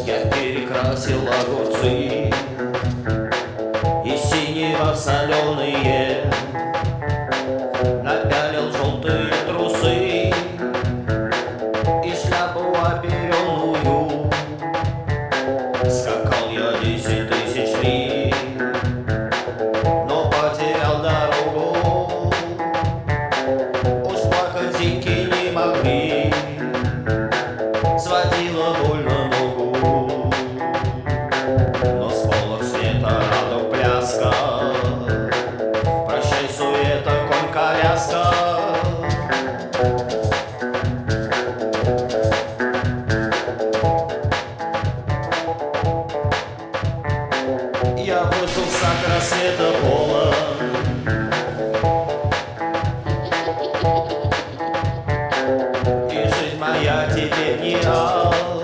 Я перекрасил огурцы из синего в соленые, напялил желтые трусы и шляпу оперенную. Скакал я 10 тысяч ли, но потерял дорогу. Уж плакать зиньки не могли, сводила больно ногу. Но с полок света радуг пляска, прощай суета, конь коляска. Я вышел с рассвета пола, и жизнь моя теперь не рад.